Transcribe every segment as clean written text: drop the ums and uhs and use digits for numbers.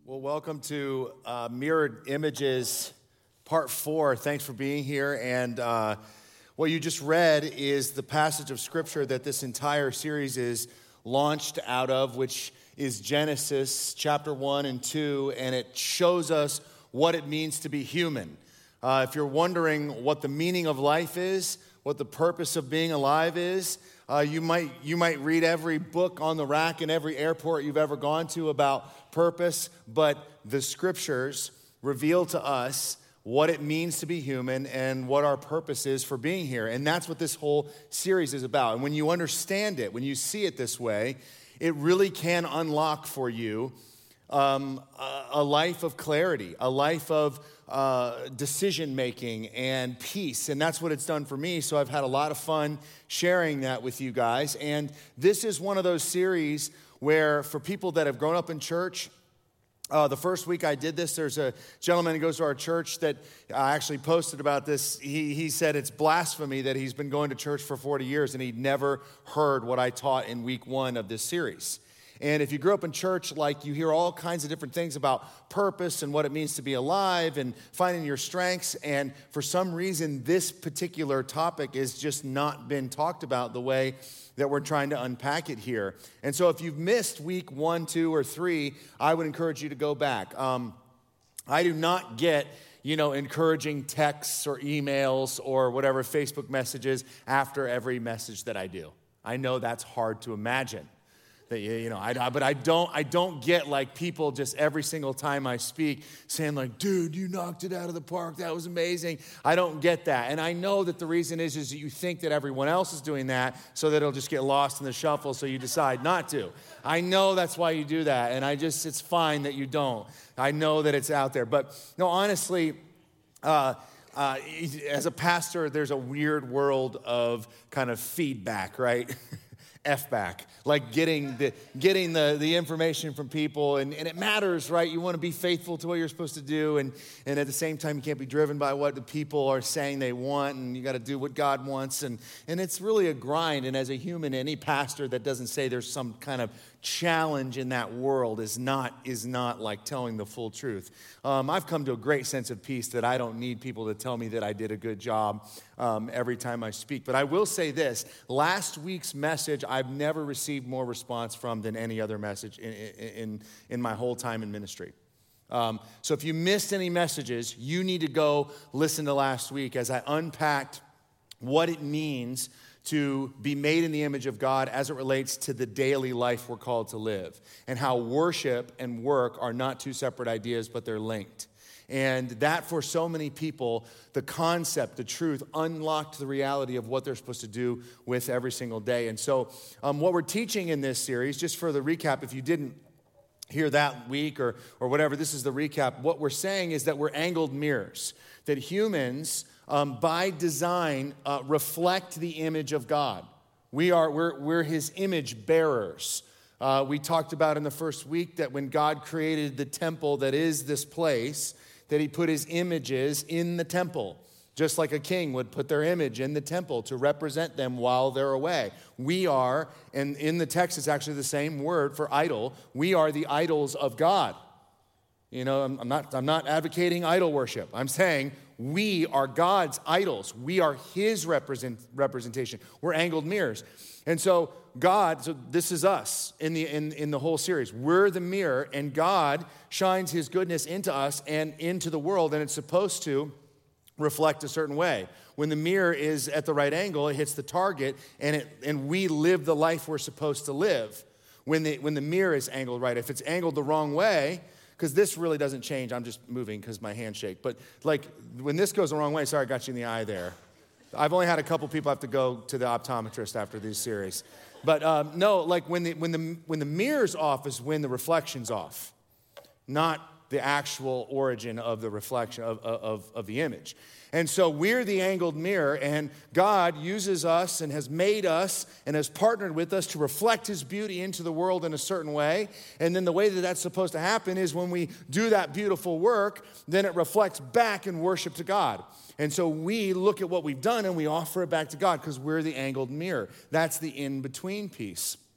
Well, welcome to Mirrored Images, Part 4. Thanks for being here. And what you just read is the passage of Scripture that this entire series is launched out of, which is Genesis chapter 1 and 2, and it shows us what it means to be human. If you're wondering what the meaning of life is, what the purpose of being alive is, you might read every book on the rack in every airport you've ever gone to about purpose, but the Scriptures reveal to us what it means to be human and what our purpose is for being here. And that's what this whole series is about. And when you understand it, when you see it this way, it really can unlock for you a life of clarity, a life of decision-making and peace. And that's what it's done for me. So I've had a lot of fun sharing that with you guys. And this is one of those series where for people that have grown up in church, the first week I did this, there's a gentleman who goes to our church that actually posted about this. He said it's blasphemy that he's been going to church for 40 years and he'd never heard what I taught in week 1 of this series. And if you grew up in church, like, you hear all kinds of different things about purpose and what it means to be alive and finding your strengths. And for some reason, this particular topic has just not been talked about the way that we're trying to unpack it here. And so if you've missed week 1, 2, or 3, I would encourage you to go back. I do not get encouraging texts or emails or whatever Facebook messages after every message that I do. I know that's hard to imagine. But I don't get like people just every single time I speak saying like, dude, you knocked it out of the park. That was amazing. I don't get that. And I know that the reason is that you think that everyone else is doing that so that it'll just get lost in the shuffle so you decide not to. I know that's why you do that. And it's fine that you don't. I know that it's out there. But no, honestly, as a pastor, there's a weird world of kind of feedback, right? F-back, like getting the information from people, and it matters, right? You want to be faithful to what you're supposed to do, and at the same time, you can't be driven by what the people are saying they want, and you got to do what God wants, and it's really a grind, and as a human, any pastor that doesn't say there's some kind of challenge in that world is not like telling the full truth. I've come to a great sense of peace that I don't need people to tell me that I did a good job every time I speak. But I will say this, last week's message I've never received more response from than any other message in my whole time in ministry. So if you missed any messages, you need to go listen to last week as I unpacked what it means to be made in the image of God as it relates to the daily life we're called to live, and how worship and work are not two separate ideas, but they're linked. And that for so many people, the concept, the truth, unlocked the reality of what they're supposed to do with every single day. And so what we're teaching in this series, just for the recap, if you didn't hear that week or whatever, this is the recap. What we're saying is that we're angled mirrors, that humans by design reflect the image of God. We're his image bearers. We talked about in the first week that when God created the temple that is this place, that he put his images in the temple, just like a king would put their image in the temple to represent them while they're away. We are, and in the text it's actually the same word for idol, we are the idols of God. I'm not advocating idol worship. I'm saying we are God's idols. We are his representation. We're angled mirrors. And so this is us in the whole series. We're the mirror, and God shines his goodness into us and into the world, and it's supposed to reflect a certain way. When the mirror is at the right angle, it hits the target, and we live the life we're supposed to live. When the mirror is angled right, if it's angled the wrong way, because this really doesn't change. I'm just moving because my hands shake. But like when this goes the wrong way, sorry, I got you in the eye there. I've only had a couple people have to go to the optometrist after this series. But no, like when the mirror's off is when the reflection's off, not the actual origin of the reflection of the image. And so we're the angled mirror, and God uses us and has made us and has partnered with us to reflect his beauty into the world in a certain way. And then the way that that's supposed to happen is when we do that beautiful work, then it reflects back in worship to God. And so we look at what we've done and we offer it back to God because we're the angled mirror. That's the in-between piece.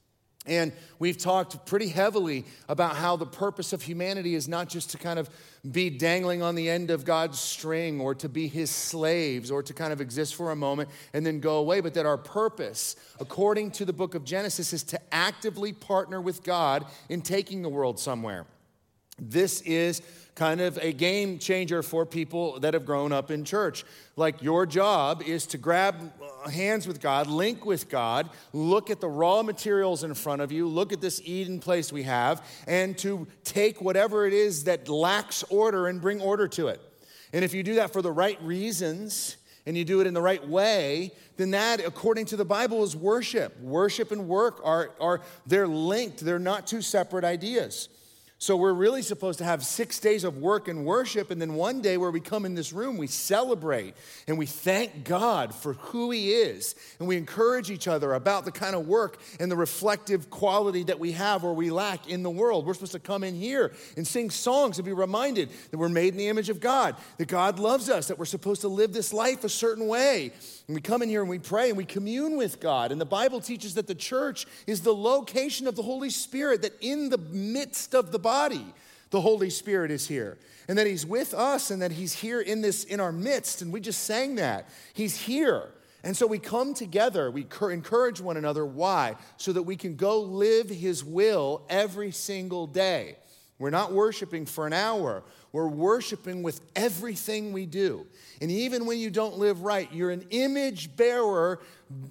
And we've talked pretty heavily about how the purpose of humanity is not just to kind of be dangling on the end of God's string or to be his slaves or to kind of exist for a moment and then go away, but that our purpose, according to the book of Genesis, is to actively partner with God in taking the world somewhere. This is kind of a game changer for people that have grown up in church. Like, your job is to grab hands with God, link with God, look at the raw materials in front of you, look at this Eden place we have, and to take whatever it is that lacks order and bring order to it. And if you do that for the right reasons, and you do it in the right way, then that, according to the Bible, is worship. Worship and work they're linked. They're not two separate ideas. So we're really supposed to have 6 days of work and worship, and then one day where we come in this room, we celebrate and we thank God for who he is, and we encourage each other about the kind of work and the reflective quality that we have or we lack in the world. We're supposed to come in here and sing songs and be reminded that we're made in the image of God, that God loves us, that we're supposed to live this life a certain way. And we come in here and we pray and we commune with God. And the Bible teaches that the church is the location of the Holy Spirit, that in the midst of the body, the Holy Spirit is here. And that he's with us and that he's here in our midst. And we just sang that. He's here. And so we come together, we encourage one another. Why? So that we can go live his will every single day. We're not worshiping for an hour. We're worshiping with everything we do. And even when you don't live right, you're an image bearer,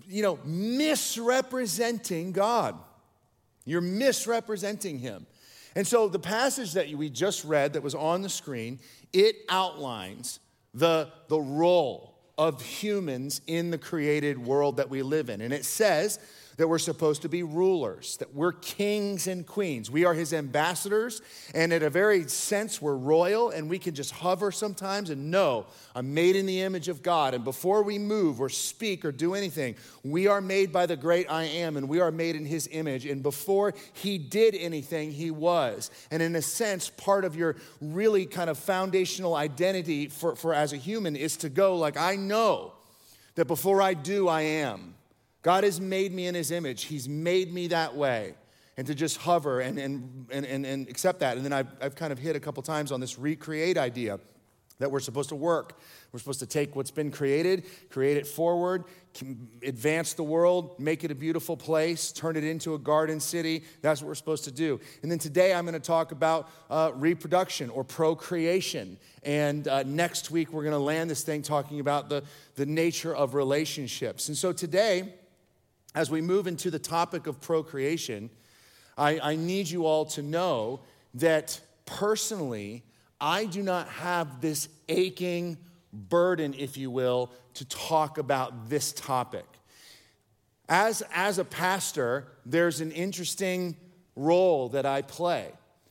misrepresenting God. You're misrepresenting him. And so the passage that we just read that was on the screen, it outlines the role of humans in the created world that we live in. And it says that we're supposed to be rulers, that we're kings and queens. We are his ambassadors, and in a very sense, we're royal, and we can just hover sometimes and know I'm made in the image of God. And before we move or speak or do anything, we are made by the great I am, and we are made in his image. And before he did anything, he was. And in a sense, part of your really kind of foundational identity for as a human is to go like, I know that before I do, I am. God has made me in his image. He's made me that way. And to just hover and accept that. And then I've kind of hit a couple times on this recreate idea that we're supposed to work. We're supposed to take what's been created, create it forward, advance the world, make it a beautiful place, turn it into a garden city. That's what we're supposed to do. And then today I'm going to talk about reproduction or procreation. And next week we're going to land this thing talking about the nature of relationships. And so today, as we move into the topic of procreation, I need you all to know that personally, I do not have this aching burden, if you will, to talk about this topic. As a pastor, there's an interesting role that I play.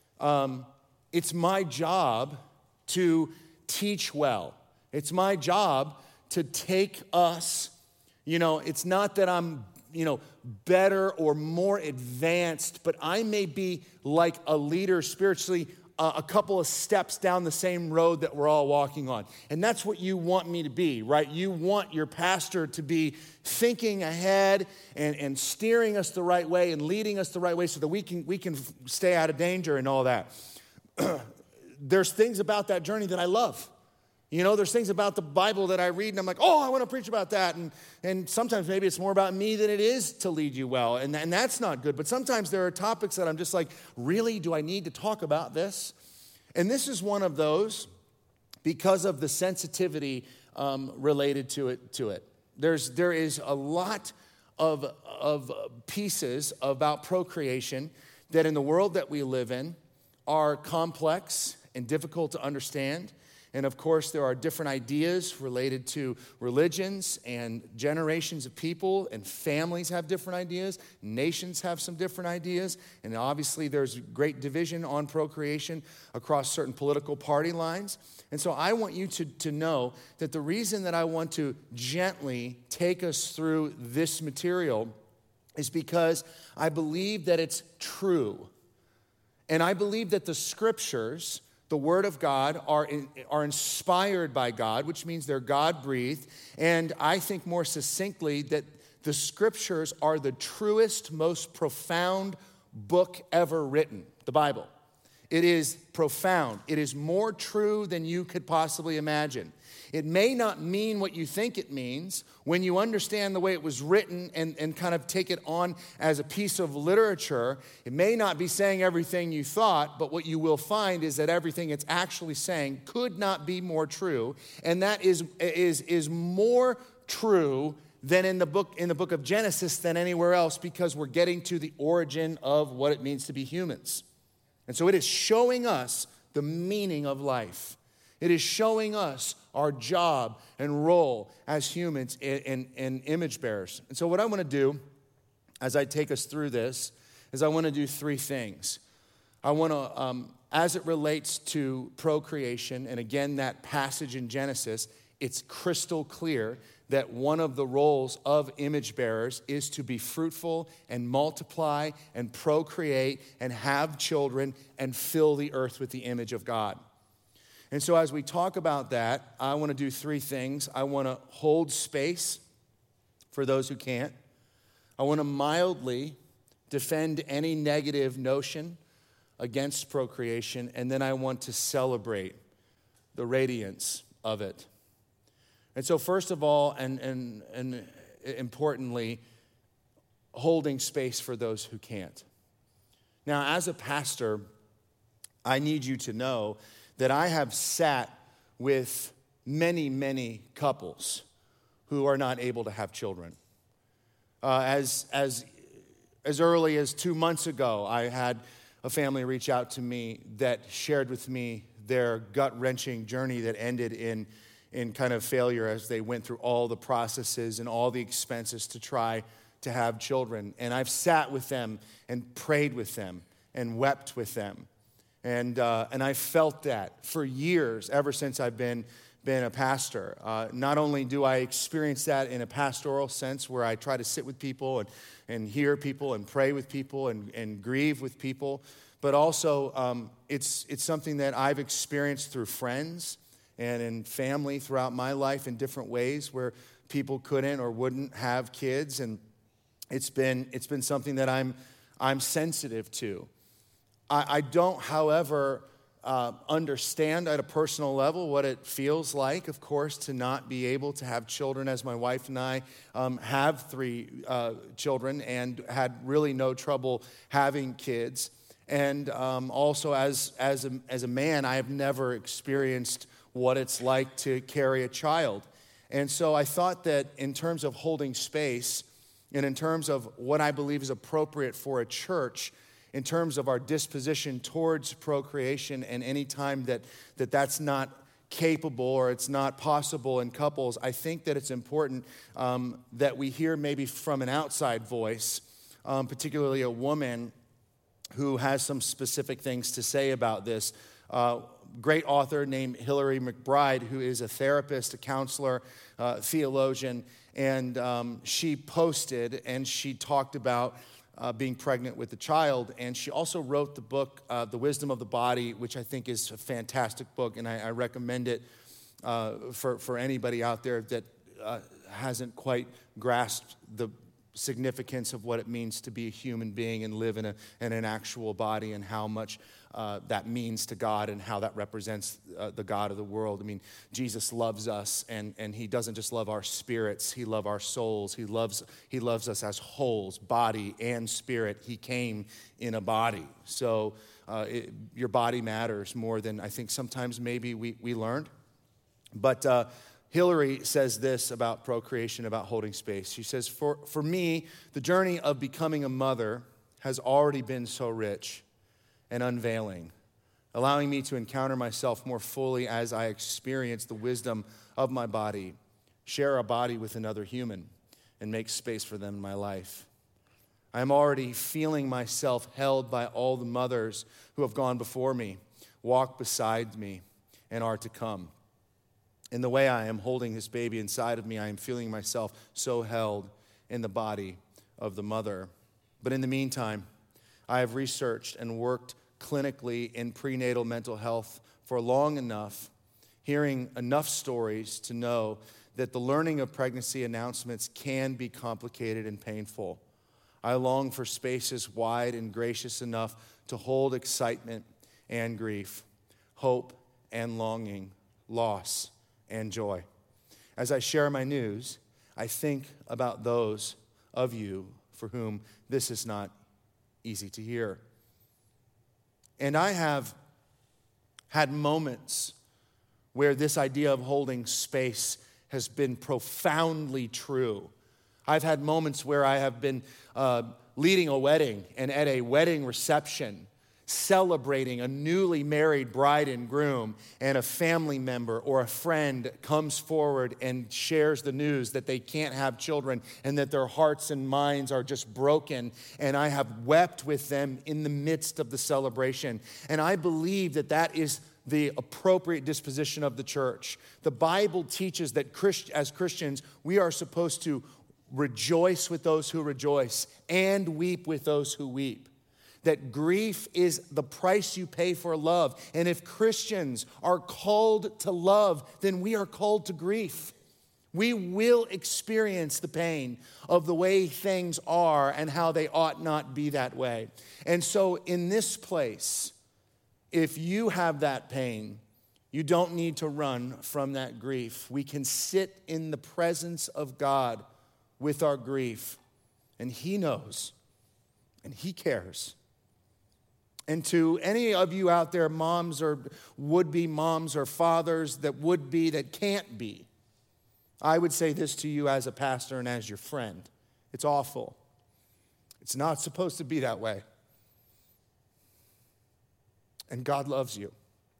It's my job to teach well. It's my job to take us, it's not that I'm better or more advanced, but I may be like a leader spiritually a couple of steps down the same road that we're all walking on. And that's what you want me to be, right? You want your pastor to be thinking ahead and steering us the right way and leading us the right way so that we can stay out of danger and all that. There's things about that journey that I love. There's things about the Bible that I read and I'm like, oh, I want to preach about that. And sometimes maybe it's more about me than it is to lead you well. And that's not good. But sometimes there are topics that I'm just like, really, do I need to talk about this? And this is one of those because of the sensitivity related to it. There is a lot of pieces about procreation that in the world that we live in are complex and difficult to understand. And of course, there are different ideas related to religions and generations of people, and families have different ideas. Nations have some different ideas. And obviously, there's great division on procreation across certain political party lines. And so I want you to know that the reason that I want to gently take us through this material is because I believe that it's true. And I believe that the scriptures, the Word of God, are inspired by God, which means they're God-breathed. And I think more succinctly that The scriptures are the truest, most profound book ever written, the Bible. It is profound. It is more true than you could possibly imagine. It may not mean what you think it means when you understand the way it was written and kind of take it on as a piece of literature. It may not be saying everything you thought, but what you will find is that everything it's actually saying could not be more true. And that is more true than in the book of Genesis than anywhere else, because we're getting to the origin of what it means to be humans. And so it is showing us the meaning of life. It is showing us our job and role as humans and image bearers. And so what I want to do as I take us through this is I want to do three things. I want to, as it relates to procreation, and again, that passage in Genesis, it's crystal clear that one of the roles of image bearers is to be fruitful and multiply and procreate and have children and fill the earth with the image of God. And so as we talk about that, I want to do three things. I want to hold space for those who can't. I want to mildly defend any negative notion against procreation, and then I want to celebrate the radiance of it. And so first of all, and importantly, holding space for those who can't. Now, as a pastor, I need you to know that I have sat with many, many couples who are not able to have children. As early as 2 months ago, I had a family reach out to me that shared with me their gut-wrenching journey that ended in kind of failure as they went through all the processes and all the expenses to try to have children. And I've sat with them and prayed with them and wept with them. And I felt that for years, ever since I've been a pastor. Not only do I experience that in a pastoral sense where I try to sit with people and hear people and pray with people and grieve with people, but also it's something that I've experienced through friends and in family throughout my life in different ways where people couldn't or wouldn't have kids, and it's been something that I'm sensitive to. I don't, however, understand at a personal level what it feels like, of course, to not be able to have children, as my wife and I have 3 children and had really no trouble having kids. And also as a man, I have never experienced what it's like to carry a child. And so I thought that in terms of holding space and in terms of what I believe is appropriate for a church, in terms of our disposition towards procreation, and any time that's not capable or it's not possible in couples, I think that it's important that we hear maybe from an outside voice, particularly a woman who has some specific things to say about this. Great author named Hillary McBride, who is a therapist, a counselor, theologian, and she posted and she talked about being pregnant with a child, and she also wrote the book, The Wisdom of the Body, which I think is a fantastic book, and I recommend it for anybody out there that hasn't quite grasped the significance of what it means to be a human being and live in an actual body, and how much that means to God and how that represents the God of the world. I mean, Jesus loves us, and he doesn't just love our spirits, he loves our souls. He loves us as wholes, body and spirit. He came in a body. So your body matters more than I think sometimes maybe we learned. But Hillary says this about procreation, about holding space. She says, for me, the journey of becoming a mother has already been so rich and unveiling, allowing me to encounter myself more fully as I experience the wisdom of my body, share a body with another human, and make space for them in my life. I am already feeling myself held by all the mothers who have gone before me, walked beside me, and are to come. In the way I am holding this baby inside of me, I am feeling myself so held in the body of the mother. But in the meantime, I have researched and worked clinically in prenatal mental health for long enough, hearing enough stories to know that the learning of pregnancy announcements can be complicated and painful. I long for spaces wide and gracious enough to hold excitement and grief, hope and longing, loss and joy. As I share my news, I think about those of you for whom this is not easy to hear. And I have had moments where this idea of holding space has been profoundly true. I've had moments where I have been leading a wedding, and at a wedding reception, celebrating a newly married bride and groom, and a family member or a friend comes forward and shares the news that they can't have children and that their hearts and minds are just broken. And I have wept with them in the midst of the celebration. And I believe that that is the appropriate disposition of the church. The Bible teaches that as Christians, we are supposed to rejoice with those who rejoice and weep with those who weep. That grief is the price you pay for love. And if Christians are called to love, then we are called to grief. We will experience the pain of the way things are and how they ought not be that way. And so in this place, if you have that pain, you don't need to run from that grief. We can sit in the presence of God with our grief, and He knows, and He cares. And to any of you out there, moms or would-be moms or fathers that can't be, I would say this to you as a pastor and as your friend. It's awful. It's not supposed to be that way. And God loves you.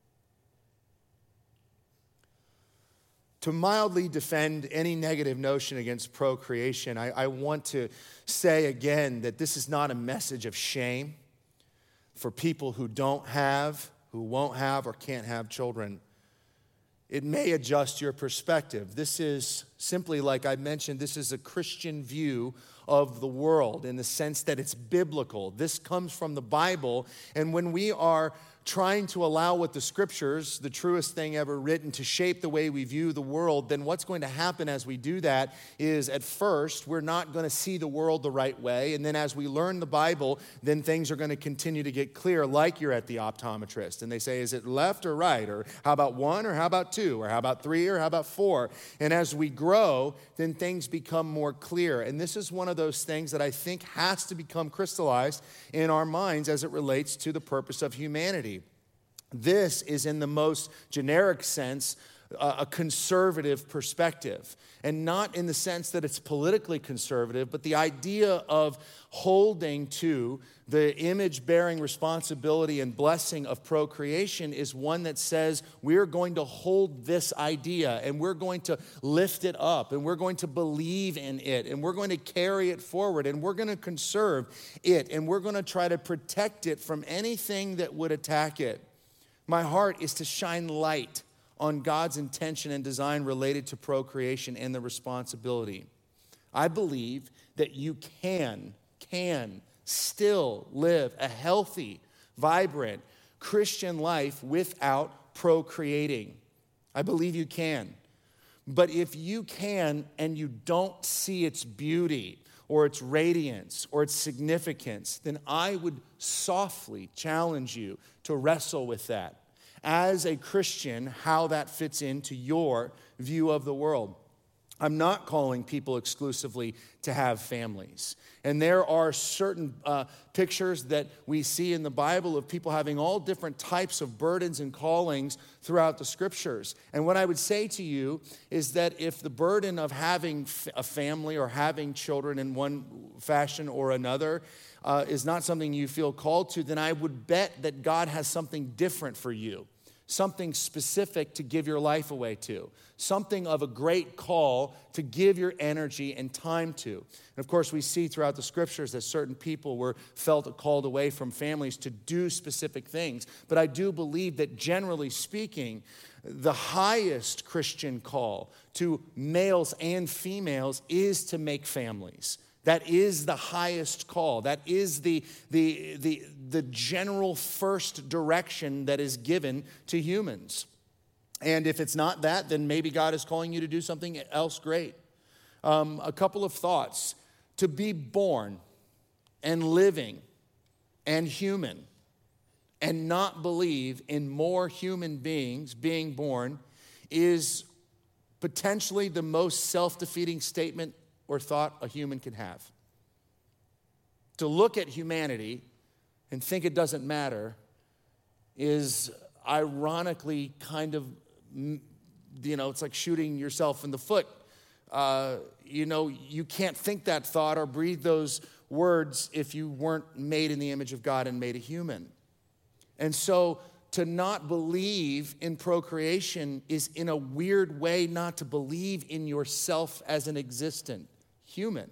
To mildly defend any negative notion against procreation, I want to say again that this is not a message of shame for people who don't have, who won't have, or can't have children. It may adjust your perspective. This is simply, like I mentioned, this is a Christian view of the world in the sense that it's biblical. This comes from the Bible, and when we are trying to allow what the scriptures, the truest thing ever written, to shape the way we view the world, then what's going to happen as we do that is at first we're not going to see the world the right way, and then as we learn the Bible, then things are going to continue to get clear, like you're at the optometrist and they say, is it left or right, or how about 1 or how about 2, or how about 3 or how about 4? And as we grow, then things become more clear. And this is one of those things that I think has to become crystallized in our minds as it relates to the purpose of humanity. This is, in the most generic sense, a conservative perspective. And not in the sense that it's politically conservative, but the idea of holding to the image-bearing responsibility and blessing of procreation is one that says we're going to hold this idea and we're going to lift it up and we're going to believe in it and we're going to carry it forward and we're going to conserve it and we're going to try to protect it from anything that would attack it. My heart is to shine light on God's intention and design related to procreation and the responsibility. I believe that you can still live a healthy, vibrant Christian life without procreating. I believe you can. But if you can and you don't see its beauty or its radiance or its significance, then I would softly challenge you to wrestle with that. As a Christian, how that fits into your view of the world. I'm not calling people exclusively to have families. And there are certain pictures that we see in the Bible of people having all different types of burdens and callings throughout the scriptures. And what I would say to you is that if the burden of having a family or having children in one fashion or another is not something you feel called to, then I would bet that God has something different for you. Something specific to give your life away to. Something of a great call to give your energy and time to. And of course, we see throughout the scriptures that certain people were felt called away from families to do specific things. But I do believe that generally speaking, the highest Christian call to males and females is to make families. That is the highest call. That is the general first direction that is given to humans. And if it's not that, then maybe God is calling you to do something else great. A couple of thoughts. To be born and living and human and not believe in more human beings being born is potentially the most self-defeating statement or thought a human can have. To look at humanity and think it doesn't matter is ironically kind of, it's like shooting yourself in the foot. You can't think that thought or breathe those words if you weren't made in the image of God and made a human. And so to not believe in procreation is in a weird way not to believe in yourself as an existent human.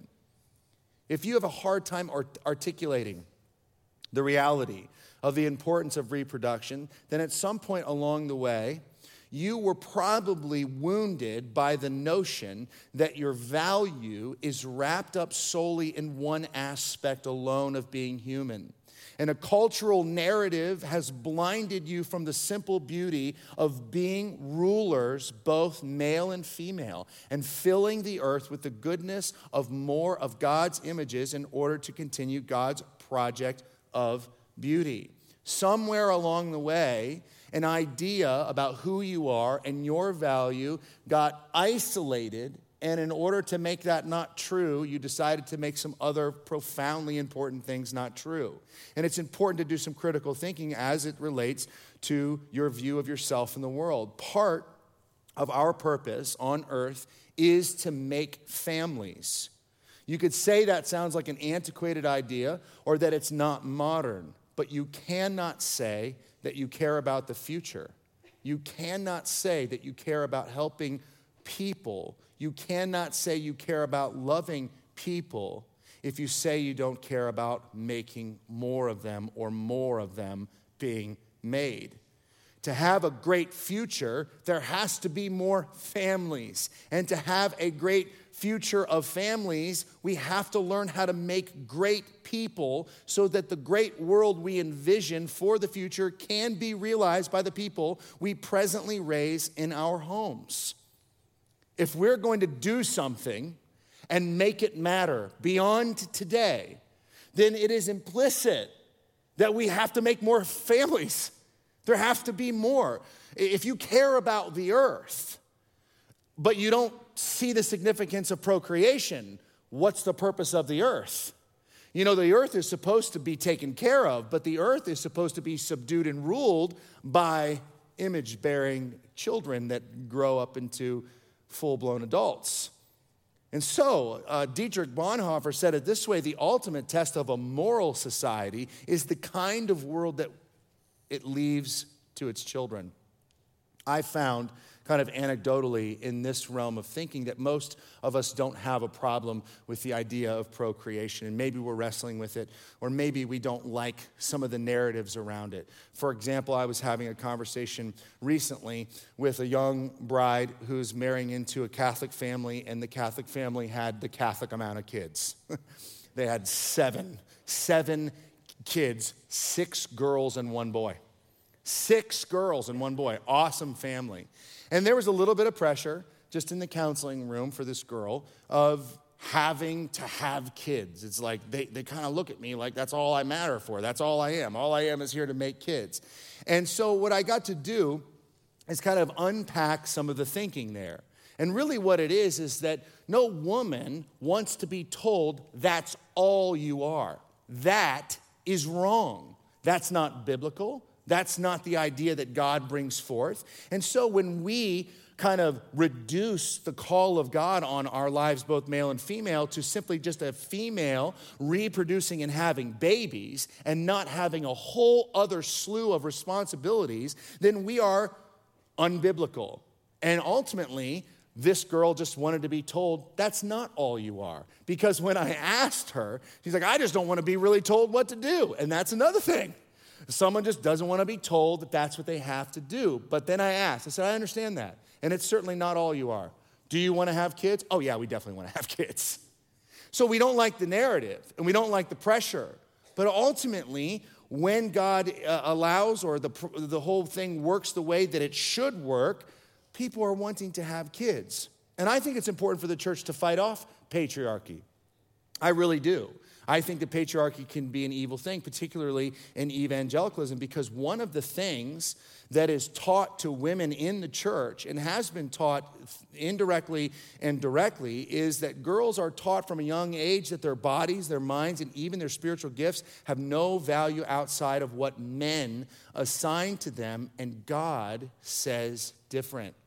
If you have a hard time articulating the reality of the importance of reproduction, then at some point along the way, you were probably wounded by the notion that your value is wrapped up solely in one aspect alone of being human. And a cultural narrative has blinded you from the simple beauty of being rulers, both male and female, and filling the earth with the goodness of more of God's images in order to continue God's project of beauty. Somewhere along the way, an idea about who you are and your value got isolated, and in order to make that not true, you decided to make some other profoundly important things not true. And it's important to do some critical thinking as it relates to your view of yourself in the world. Part of our purpose on earth is to make families. You could say that sounds like an antiquated idea or that it's not modern, but you cannot say that you care about the future. You cannot say that you care about helping people. You cannot say you care about loving people if you say you don't care about making more of them or more of them being made. To have a great future, there has to be more families. And to have a great future of families, we have to learn how to make great people so that the great world we envision for the future can be realized by the people we presently raise in our homes. If we're going to do something and make it matter beyond today, then it is implicit that we have to make more families. There have to be more. If you care about the earth, but you don't see the significance of procreation, what's the purpose of the earth? The earth is supposed to be taken care of, but the earth is supposed to be subdued and ruled by image-bearing children that grow up into full-blown adults. And so, Dietrich Bonhoeffer said it this way: the ultimate test of a moral society is the kind of world that it leaves to its children. I found, kind of anecdotally in this realm of thinking, that most of us don't have a problem with the idea of procreation, and maybe we're wrestling with it, or maybe we don't like some of the narratives around it. For example, I was having a conversation recently with a young bride who's marrying into a Catholic family, and the Catholic family had the Catholic amount of kids. They had seven kids, 6 girls and 1 boy. 6 girls and 1 boy. Awesome family. And there was a little bit of pressure just in the counseling room for this girl of having to have kids. It's like they kind of look at me like that's all I matter for. That's all I am. All I am is here to make kids. And so what I got to do is kind of unpack some of the thinking there. And really what it is that no woman wants to be told that's all you are. That is wrong. That's not biblical. That's not the idea that God brings forth. And so when we kind of reduce the call of God on our lives, both male and female, to simply just a female reproducing and having babies and not having a whole other slew of responsibilities, then we are unbiblical. And ultimately, this girl just wanted to be told, that's not all you are. Because when I asked her, she's like, I just don't want to be really told what to do. And that's another thing. Someone just doesn't want to be told that that's what they have to do. But then I asked, I said, I understand that. And it's certainly not all you are. Do you want to have kids? Oh yeah, we definitely want to have kids. So we don't like the narrative and we don't like the pressure. But ultimately, when God allows or the whole thing works the way that it should work, people are wanting to have kids. And I think it's important for the church to fight off patriarchy. I really do. I think that patriarchy can be an evil thing, particularly in evangelicalism, because one of the things that is taught to women in the church and has been taught indirectly and directly is that girls are taught from a young age that their bodies, their minds, and even their spiritual gifts have no value outside of what men assign to them, and God says different.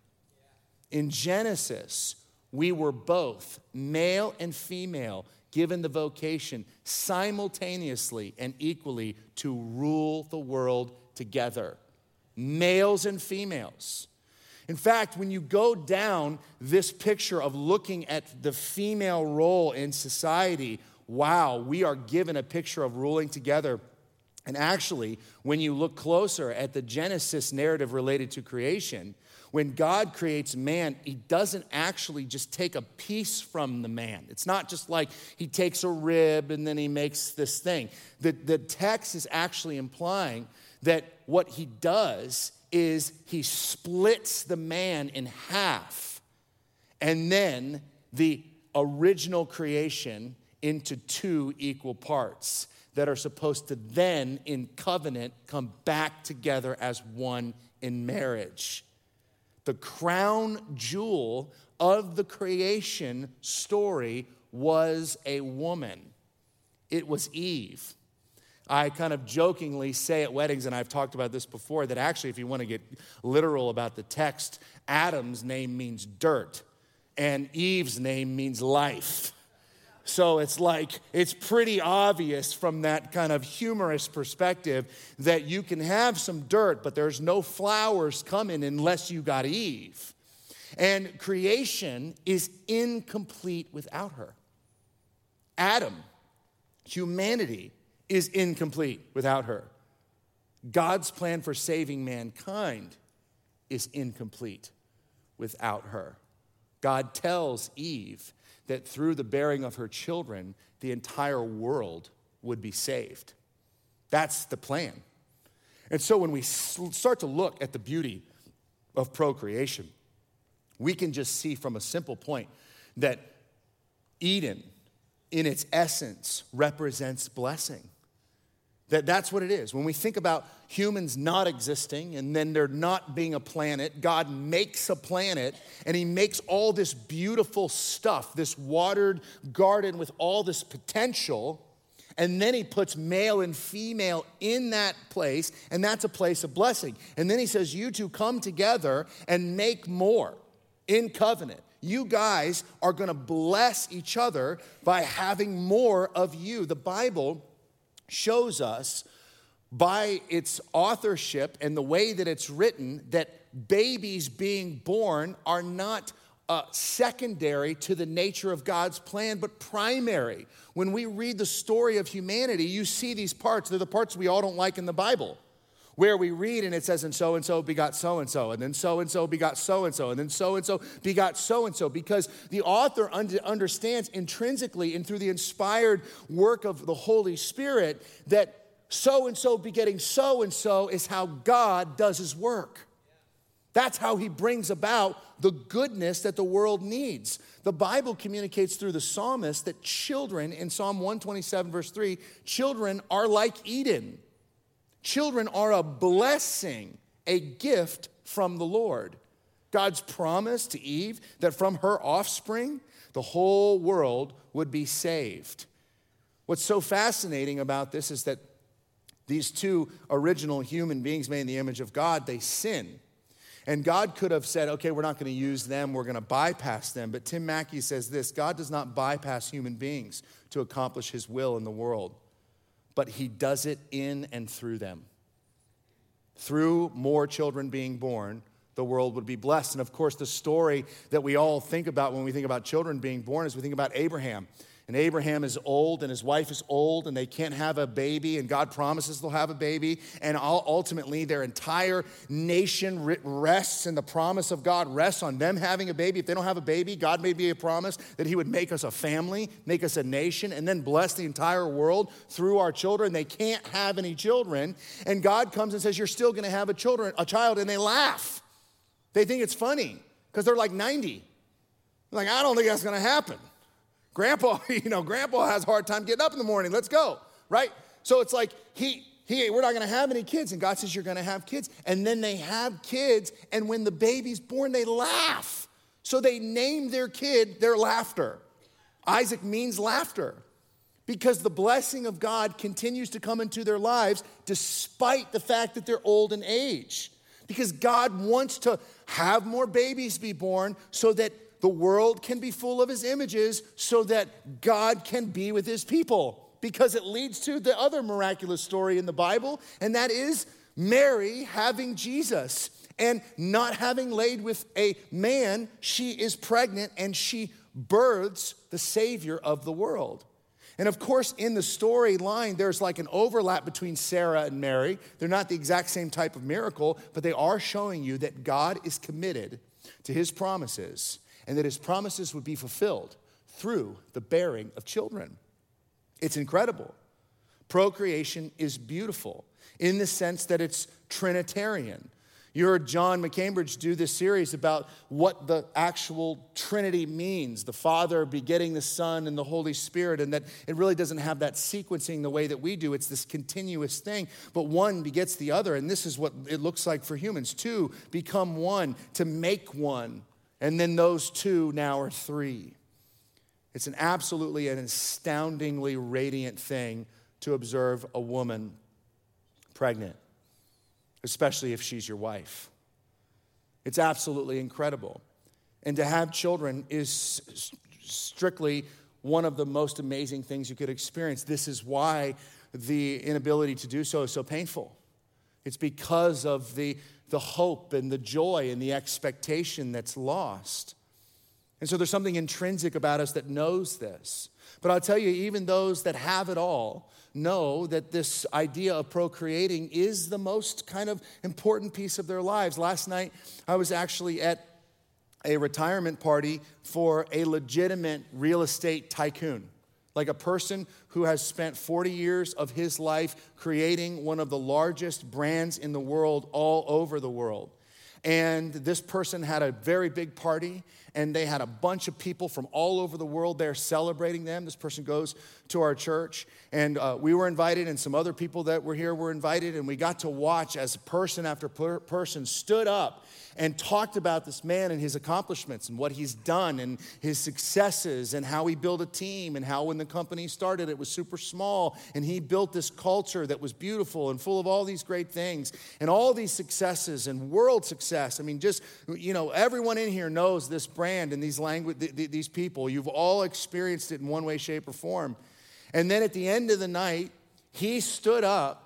In Genesis, we were both male and female, given the vocation simultaneously and equally to rule the world together. Males and females. In fact, when you go down this picture of looking at the female role in society, wow, we are given a picture of ruling together. And actually, when you look closer at the Genesis narrative related to creation, when God creates man, he doesn't actually just take a piece from the man. It's not just like he takes a rib and then he makes this thing. The text is actually implying that what he does is he splits the man in half, and then the original creation into two equal parts that are supposed to then, in covenant, come back together as one in marriage. The crown jewel of the creation story was a woman. It was Eve. I kind of jokingly say at weddings, and I've talked about this before, that actually, if you want to get literal about the text, Adam's name means dirt, and Eve's name means life. So it's like, it's pretty obvious from that kind of humorous perspective that you can have some dirt, but there's no flowers coming unless you got Eve. And creation is incomplete without her. Adam, humanity, is incomplete without her. God's plan for saving mankind is incomplete without her. God tells Eve that through the bearing of her children, the entire world would be saved. That's the plan. And so when we start to look at the beauty of procreation, we can just see from a simple point that Eden, in its essence, represents blessing. That's what it is. When we think about humans not existing and then there not being a planet, God makes a planet and he makes all this beautiful stuff, this watered garden with all this potential, and then he puts male and female in that place, and that's a place of blessing. And then he says, you two come together and make more in covenant. You guys are going to bless each other by having more of you. The Bible shows us by its authorship and the way that it's written that babies being born are not secondary to the nature of God's plan, but primary. When we read the story of humanity, you see these parts. They're the parts we all don't like in the Bible, where we read and it says, and so begot so-and-so, and then so-and-so begot so-and-so, and then so-and-so begot so-and-so, because the author understands intrinsically and through the inspired work of the Holy Spirit that so-and-so begetting so-and-so is how God does his work. That's how he brings about the goodness that the world needs. The Bible communicates through the psalmist that children, in Psalm 127, verse 3, children are like Eden. Children are a blessing, a gift from the Lord. God's promise to Eve that from her offspring, the whole world would be saved. What's so fascinating about this is that these two original human beings made in the image of God, they sin. And God could have said, okay, we're not going to use them, we're going to bypass them. But Tim Mackey says this: God does not bypass human beings to accomplish his will in the world, but he does it in and through them. Through more children being born, the world would be blessed. And of course, the story that we all think about when we think about children being born is we think about Abraham. And Abraham is old and his wife is old and they can't have a baby, and God promises they'll have a baby. And ultimately their entire nation rests, and the promise of God rests on them having a baby. If they don't have a baby, God made me a promise that he would make us a family, make us a nation, and then bless the entire world through our children. They can't have any children. And God comes and says, you're still gonna have a child, and they laugh. They think it's funny because they're like 90. Like, I don't think that's gonna happen. Grandpa has a hard time getting up in the morning. Let's go, right? So it's like, we're not gonna have any kids. And God says, you're gonna have kids. And then they have kids, and when the baby's born, they laugh. So they name their kid their laughter. Isaac means laughter, because the blessing of God continues to come into their lives despite the fact that they're old in age. Because God wants to have more babies be born so that the world can be full of his images, so that God can be with his people. Because it leads to the other miraculous story in the Bible, and that is Mary having Jesus and not having laid with a man. She is pregnant and she births the Savior of the world. And of course, in the storyline, there's like an overlap between Sarah and Mary. They're not the exact same type of miracle, but they are showing you that God is committed to his promises, and that his promises would be fulfilled through the bearing of children. It's incredible. Procreation is beautiful in the sense that it's Trinitarian. You heard John McCambridge do this series about what the actual Trinity means, the Father begetting the Son and the Holy Spirit, and that it really doesn't have that sequencing the way that we do. It's this continuous thing, but one begets the other, and this is what it looks like for humans. Two become one to make one. And then those two now are three. It's an astoundingly radiant thing to observe a woman pregnant, especially if she's your wife. It's absolutely incredible. And to have children is strictly one of the most amazing things you could experience. This is why the inability to do so is so painful. It's because of the hope and the joy and the expectation that's lost. And so there's something intrinsic about us that knows this. But I'll tell you, even those that have it all know that this idea of procreating is the most kind of important piece of their lives. Last night, I was actually at a retirement party for a legitimate real estate tycoon. Like a person who has spent 40 years of his life creating one of the largest brands in the world, all over the world. And this person had a very big party, and they had a bunch of people from all over the world there celebrating them. This person goes to our church, and we were invited, and some other people that were here were invited, and we got to watch as person after person stood up and talked about this man and his accomplishments and what he's done and his successes and how he built a team and how when the company started it was super small and he built this culture that was beautiful and full of all these great things and all these successes and world success. I mean, just, everyone in here knows this brand and these people. You've all experienced it in one way, shape, or form. And then at the end of the night, he stood up,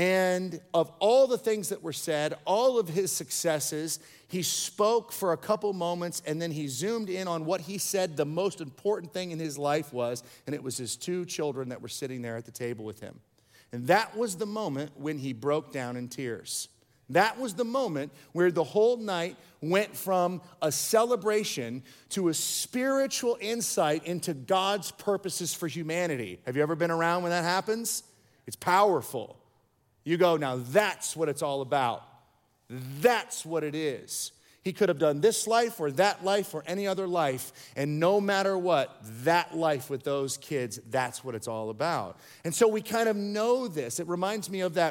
and of all the things that were said, all of his successes, he spoke for a couple moments, and then he zoomed in on what he said the most important thing in his life was, and it was his two children that were sitting there at the table with him. And that was the moment when he broke down in tears. That was the moment where the whole night went from a celebration to a spiritual insight into God's purposes for humanity. Have you ever been around when that happens? It's powerful. You go, now that's what it's all about. That's what it is. He could have done this life or that life or any other life, and no matter what, that life with those kids, that's what it's all about. And so we kind of know this. It reminds me of that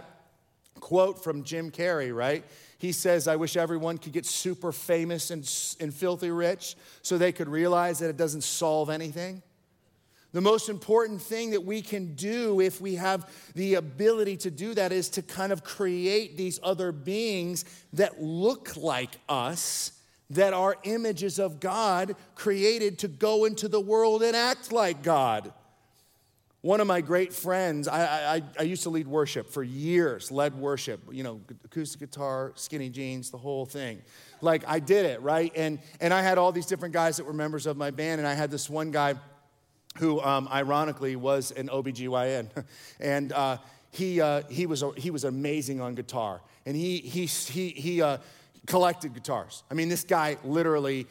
quote from Jim Carrey, right? He says, I wish everyone could get super famous and filthy rich so they could realize that it doesn't solve anything. The most important thing that we can do if we have the ability to do that is to kind of create these other beings that look like us, that are images of God created to go into the world and act like God. One of my great friends, I used to lead worship for years, led worship, acoustic guitar, skinny jeans, the whole thing. Like I did it, right? And I had all these different guys that were members of my band, and I had this one guy who ironically was an OBGYN. And he was amazing on guitar. And he collected guitars. I mean, this guy literally,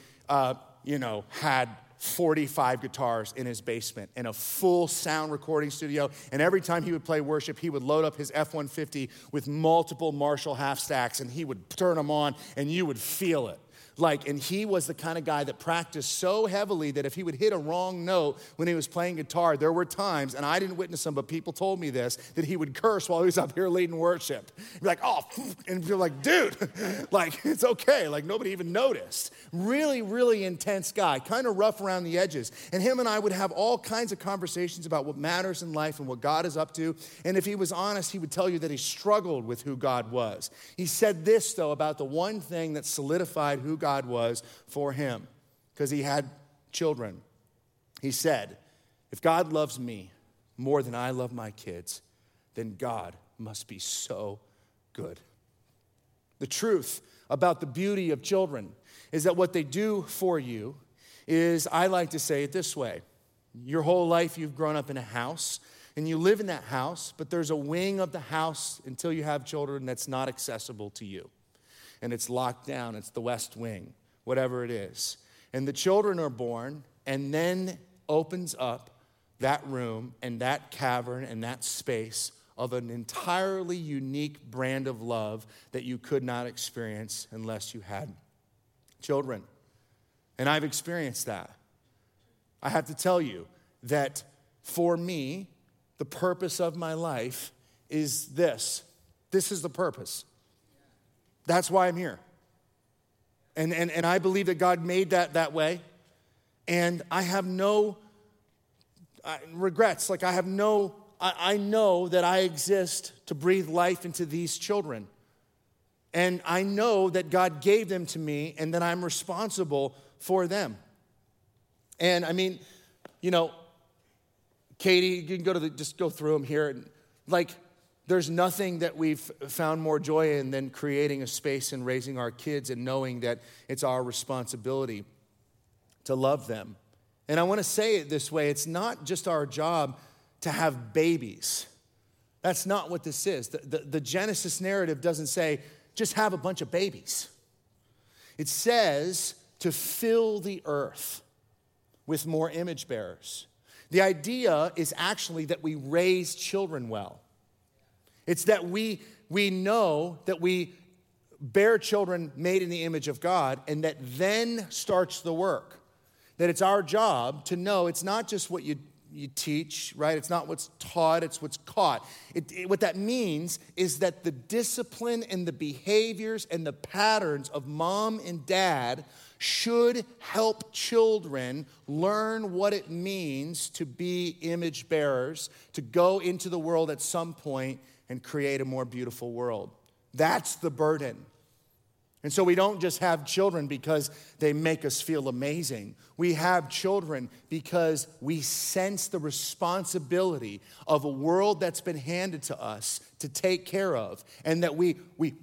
had 45 guitars in his basement and a full sound recording studio. And every time he would play worship, he would load up his F-150 with multiple Marshall half stacks, and he would turn them on, and you would feel it. And he was the kind of guy that practiced so heavily that if he would hit a wrong note when he was playing guitar, there were times, and I didn't witness them, but people told me this, that he would curse while he was up here leading worship. He'd be like, oh, and you're like, dude, it's okay. Nobody even noticed. Really, really intense guy, kind of rough around the edges. And him and I would have all kinds of conversations about what matters in life and what God is up to. And if he was honest, he would tell you that he struggled with who God was. He said this, though, about the one thing that solidified who God was for him, because he had children. He said, if God loves me more than I love my kids, then God must be so good. The truth about the beauty of children is that what they do for you is, I like to say it this way, your whole life you've grown up in a house, and you live in that house, but there's a wing of the house until you have children that's not accessible to you. And it's locked down, it's the West Wing, whatever it is. And the children are born, and then opens up that room and that cavern and that space of an entirely unique brand of love that you could not experience unless you had children. And I've experienced that. I have to tell you that for me, the purpose of my life is this. This is the purpose. That's why I'm here. And I believe that God made that way. And I have no regrets. I know that I exist to breathe life into these children. And I know that God gave them to me and that I'm responsible for them. And I mean, Katie, you can just go through them here. And there's nothing that we've found more joy in than creating a space and raising our kids and knowing that it's our responsibility to love them. And I want to say it this way, it's not just our job to have babies. That's not what this is. The Genesis narrative doesn't say, just have a bunch of babies. It says to fill the earth with more image bearers. The idea is actually that we raise children well. It's that we know that we bear children made in the image of God, and that then starts the work. That it's our job to know it's not just what you teach, right? It's not what's taught, it's what's caught. What that means is that the discipline and the behaviors and the patterns of mom and dad should help children learn what it means to be image bearers, to go into the world at some point and create a more beautiful world. That's the burden. And so we don't just have children because they make us feel amazing. We have children because we sense the responsibility of a world that's been handed to us to take care of, and that we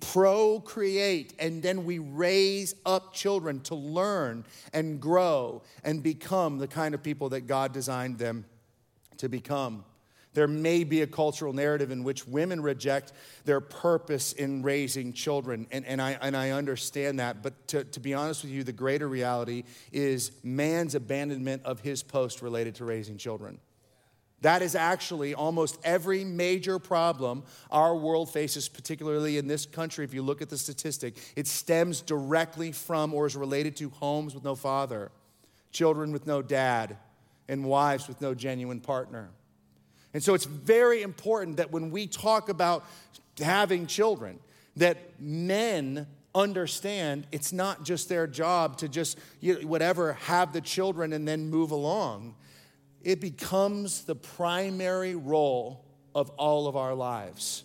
procreate and then we raise up children to learn and grow and become the kind of people that God designed them to become. There may be a cultural narrative in which women reject their purpose in raising children, and I understand that. But to be honest with you, the greater reality is man's abandonment of his post related to raising children. That is actually almost every major problem our world faces, particularly in this country. If you look at the statistic, it stems directly from or is related to homes with no father, children with no dad, and wives with no genuine partner. And so it's very important that when we talk about having children, that men understand it's not just their job to just, have the children and then move along. It becomes the primary role of all of our lives.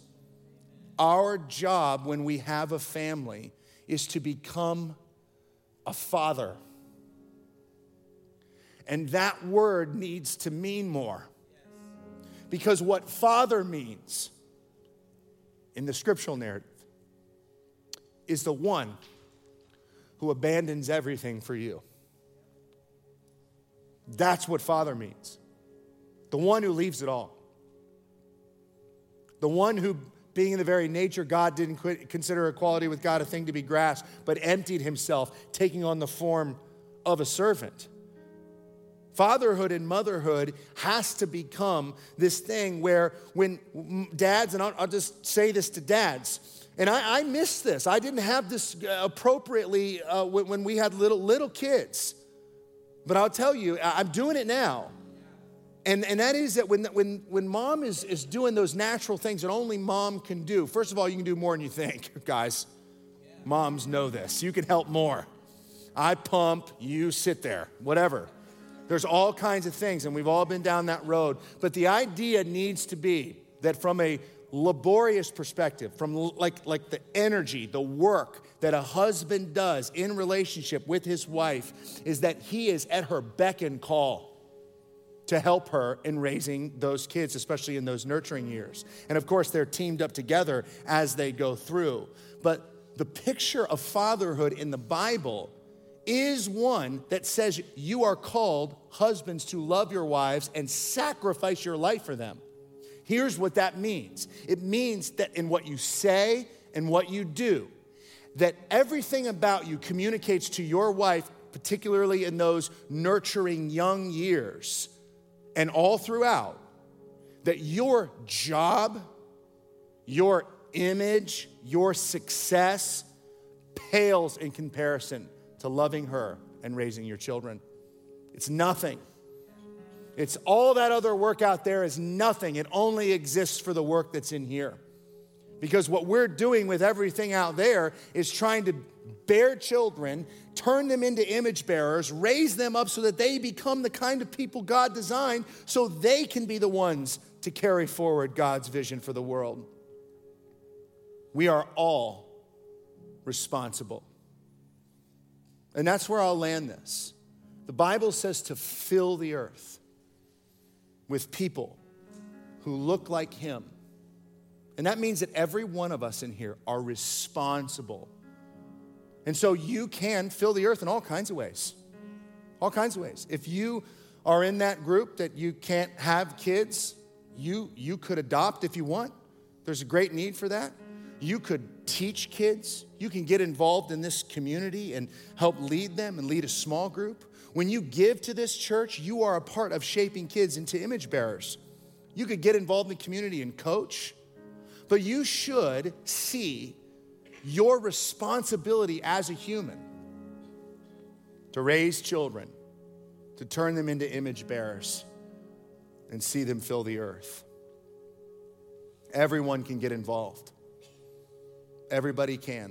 Our job when we have a family is to become a father. And that word needs to mean more. Because what father means in the scriptural narrative is the one who abandons everything for you. That's what father means. The one who leaves it all. The one who, being in the very nature God, didn't consider equality with God a thing to be grasped, but emptied himself, taking on the form of a servant. Fatherhood and motherhood has to become this thing where when dads, and I'll just say this to dads, and I miss this. I didn't have this appropriately when we had little kids. But I'll tell you, I'm doing it now. And that is that when mom is doing those natural things that only mom can do, first of all, you can do more than you think, guys. Moms know this. You can help more. I pump, you sit there, whatever. There's all kinds of things, and we've all been down that road. But the idea needs to be that from a laborious perspective, from like the energy, the work that a husband does in relationship with his wife, is that he is at her beck and call to help her in raising those kids, especially in those nurturing years. And of course, they're teamed up together as they go through. But the picture of fatherhood in the Bible is one that says you are called, husbands, to love your wives and sacrifice your life for them. Here's what that means. It means that in what you say and what you do, that everything about you communicates to your wife, particularly in those nurturing young years and all throughout, that your job, your image, your success pales in comparison to loving her and raising your children. It's nothing. It's all that other work out there is nothing. It only exists for the work that's in here. Because what we're doing with everything out there is trying to bear children, turn them into image bearers, raise them up so that they become the kind of people God designed so they can be the ones to carry forward God's vision for the world. We are all responsible. And that's where I'll land this. The Bible says to fill the earth with people who look like him. And that means that every one of us in here are responsible. And so you can fill the earth in all kinds of ways. All kinds of ways. If you are in that group that you can't have kids, you could adopt if you want. There's a great need for that. You could teach kids. You can get involved in this community and help lead them and lead a small group. When you give to this church, you are a part of shaping kids into image bearers. You could get involved in the community and coach. But you should see your responsibility as a human to raise children, to turn them into image bearers, and see them fill the earth. Everyone can get involved. Everybody can.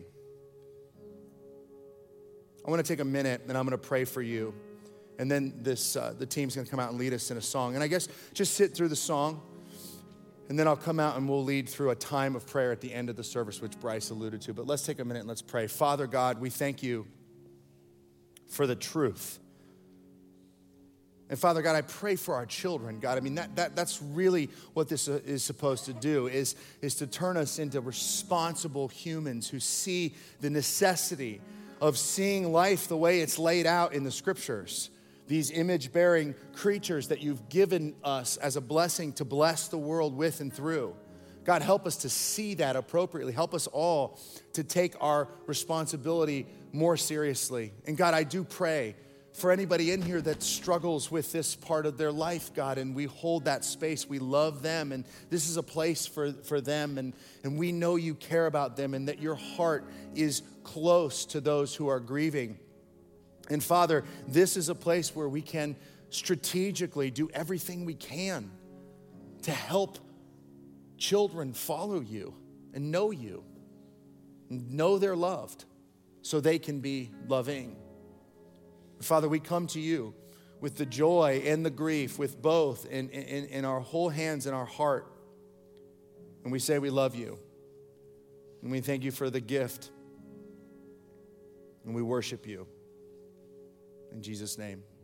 I want to take a minute and I'm going to pray for you. And then the team's going to come out and lead us in a song. And I guess just sit through the song. And then I'll come out and we'll lead through a time of prayer at the end of the service, which Bryce alluded to. But let's take a minute and let's pray. Father God, we thank you for the truth. And Father God, I pray for our children, God. I mean, that's really what this is supposed to do, is to turn us into responsible humans who see the necessity of seeing life the way it's laid out in the scriptures. These image-bearing creatures that you've given us as a blessing to bless the world with and through. God, help us to see that appropriately. Help us all to take our responsibility more seriously. And God, I do pray for anybody in here that struggles with this part of their life, God, and we hold that space. We love them, and this is a place for them, and we know you care about them and that your heart is close to those who are grieving. And Father, this is a place where we can strategically do everything we can to help children follow you and know they're loved so they can be loving. Father, we come to you with the joy and the grief, with both in our whole hands and our heart. And we say we love you. And we thank you for the gift. And we worship you. In Jesus' name.